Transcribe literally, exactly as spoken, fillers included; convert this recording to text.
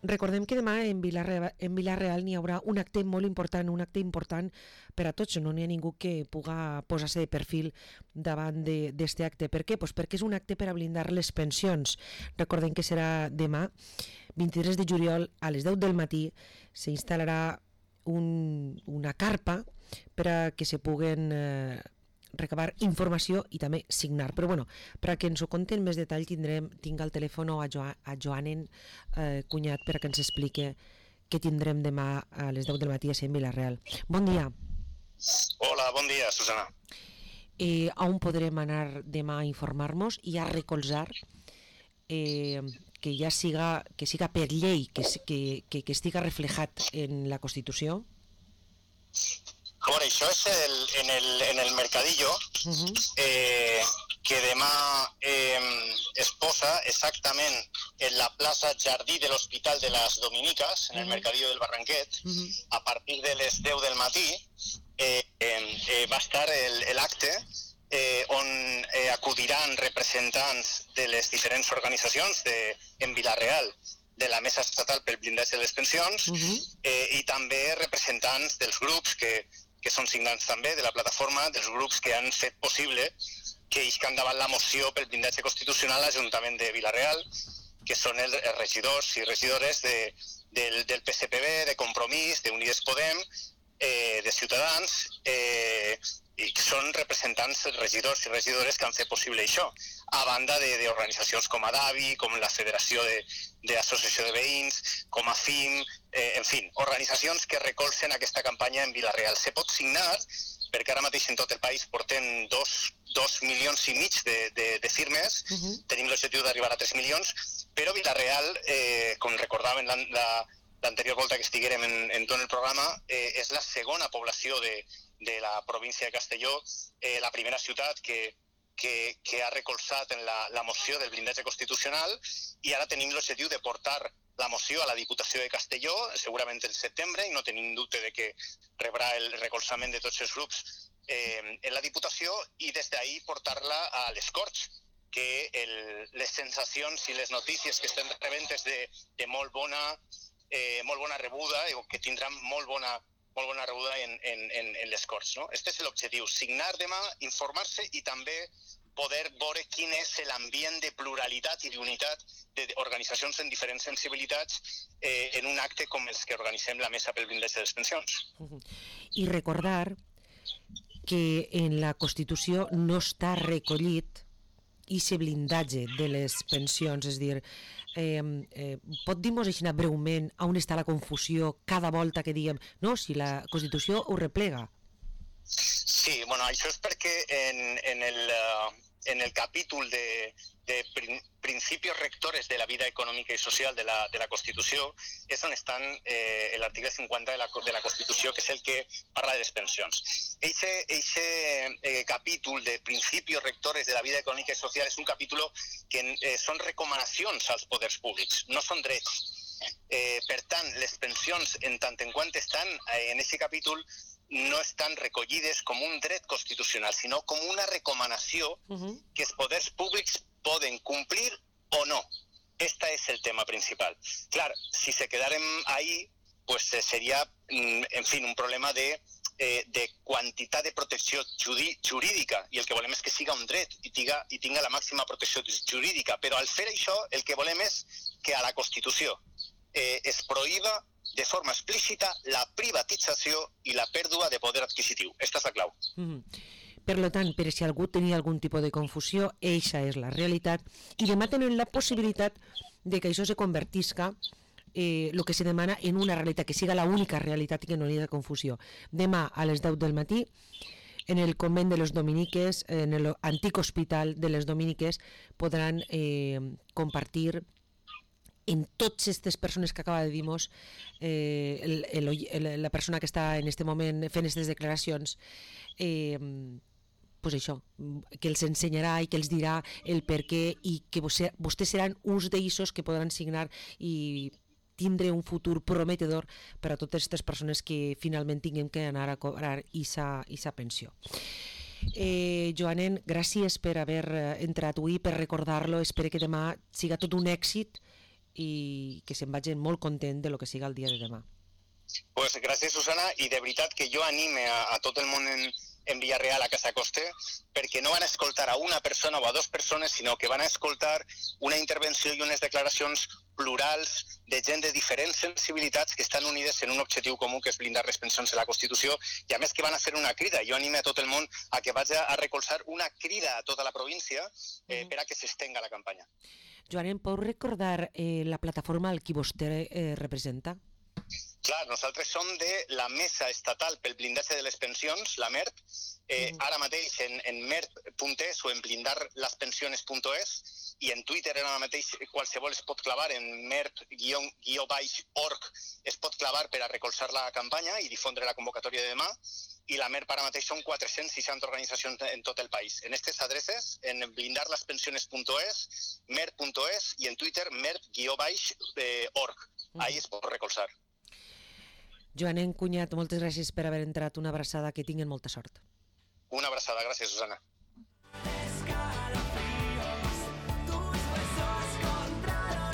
Recordem que demà en Vila-real, en Vila-real n'hi haurà un acte molt important, un acte important per a tots, no n'hi ha ningú que puga posar-se de perfil davant d'aquest acte. Per què? Pues perquè és un acte per a blindar les pensions. Recordem que serà demà, vint-i-tres de juliol, a les deu del matí, s'instal·larà un, una carpa per a que se puguen eh, recabar informació i també signar. Però bueno, per a que ens ho conti en més detall tindrem, tinc al telèfon a, jo, a Joanen eh, Cunyat per a que ens explique què tindrem demà a les deu del matí a Sant Vila-real. Bon dia. Hola, bon dia, Susana. Eh, on podrem anar demà a informar-nos i a recolzar eh, que ja siga, que siga per llei, que, que, que, que estiga reflejat en la Constitució? A veure, això és el, en, el, en el Mercadillo, uh-huh. eh, que demà eh, es posa exactament en la plaça Jardí de l'Hospital de les Dominiques, en el uh-huh. Mercadillo del Barranquet, uh-huh. a partir de les deu del matí, eh, eh, va estar l'acte eh, on eh, acudiran representants de les diferents organitzacions de, en Vila-real, de la Mesa Estatal pel Blindatge de les Pensions, uh-huh. eh, i també representants dels grups que que són signants també de la plataforma, dels grups que han fet possible que iscan davant la moció pel blindatge constitucional a l'Ajuntament de Vila-real, que són els regidors i regidores de, del, del P S P B, de Compromís, d'Unides Podem, eh, de Ciutadans, eh, i que són representants, regidors i regidores que han fet possible això, a banda d'organitzacions com ADAVI, com la Federació d'Associació de, de Veïns, com A F I M, eh, en fi, organitzacions que recolzen aquesta campanya en Vila-real. Se pot signar, perquè ara mateix en tot el país portem dos, dos milions i mig de, de, de firmes, uh-huh. tenim l'objectiu d'arribar a tres milions, però Vila-real, eh, com recordàvem la, la, l'anterior volta que estiguérem en, en tot el programa, eh, és la segona població de de la província de Castelló, eh, la primera ciutat que, que, que ha recolzat en la, la moció del blindatge constitucional, i ara tenim l'objectiu de portar la moció a la Diputació de Castelló, segurament en setembre, i no tenim dubte de que rebrà el recolzament de tots els grups eh, en la Diputació, i des d'ahí portar-la a les Corts, que el, les sensacions i les notícies que estem rebent és de, de molt, bona, eh, molt bona rebuda, o que tindran molt bona molt bona rebuda en, en, en, en les Corts. No? Este és l'objectiu, signar demà, informar-se i també poder veure quin és l'ambient de pluralitat i d'unitat d'organitzacions en diferents sensibilitats eh, en un acte com els que organitzem la Mesa pel Blindatge de les Pensions. I recordar que en la Constitució no està recollit aquest blindatge de les pensions, és a dir, eh, eh, pot dir-nos així breument on està la confusió cada volta que diguem no, si la Constitució ho replega? Sí, bueno, això és perquè en, en, el, en el capítol de, de prin, principios rectores de la vida econòmica i social de la, de la Constitució és on estan eh, l'article cinquanta de la, de la Constitució, que és el que parla de les pensions. Eixe eh, capítol de principios rectores de la vida econòmica i social és un capítol que eh, són recomanacions als poders públics, no són drets. Eh, per tant, les pensions, en tant en quant estan eh, en aquest capítol, no estan recollides com un dret constitucional, sinó com una recomanació uh-huh. que els poders públics poden complir o no. Este es el tema principal. Claro, si se quedaren ahí, pues sería, en fin, un problema de, eh, de quantitat de protecció jurídica, i el que volem és que siga un dret i tinga, i tinga la màxima protecció jurídica, però al fer això el que volem és que a la Constitució eh, es prohíba de forma explícita la privatització i la pèrdua de poder adquisitiu. Esta és la clau. Mm-hmm. Per tant, per si algú tenia algun tipus de confusió, eixa és la realitat, i demà tenen la possibilitat de que això se convertisca eh, el que se demana en una realitat, que siga l'única realitat i que no hi ha confusió. Demà a les deu del matí, en el convent de les Dominiques, en l'antic hospital de les Dominiques, podran eh, compartir en totes aquestes persones que acaba de dir-nos eh, el, el, el, la persona que està en aquest moment fent aquestes declaracions, eh, pues això, que els ensenyarà i que els dirà el per què, i que vostès seran uns d'ells que podran signar i tindre un futur prometedor per a totes aquestes persones que finalment tinguem que anar a cobrar aquesta pensió. Eh, Joanen, gràcies per haver entrat avui, per recordar-lo. Espero que demà siga tot un èxit i que se'n vagin molt content de lo que siga el dia de demà. Pues gràcies, Susana, i de veritat que jo anime a, a tot el món en, en Villarreal, a Casa Coste, perquè no van a escoltar a una persona o a dues persones, sinó que van a escoltar una intervenció i unes declaracions plurals de gent de diferents sensibilitats que estan unides en un objectiu comú, que és blindar les pensions de la Constitució, i a més que van a fer una crida. Jo anime a tot el món a que vagi a recolzar una crida a tota la província eh, per a que s'estenga la campanya. Joan, em pou recordar eh, la plataforma al qui vostè eh, representa? Clar, nosaltres som de la Mesa Estatal pel Blindatge de les Pensions, la MERP, eh, mm. ara mateix en, en merp punt es o en blindarlaspensiones punt es, i en Twitter ara mateix qualsevol es pot clavar, en merp guió org es pot clavar per a recolzar la campanya i difondre la convocatòria de demà, i la MERP ara mateix són quatre-cents seixanta organitzacions en tot el país. En aquestes adreces, en blindarlaspensiones punt es, merp punt es i en Twitter merp guió org. Ahí es pot recolzar. Joan Encunyat, moltes gràcies per haver entrat. Una abraçada, que tinguin molta sort. Una abraçada, gràcies, Susana.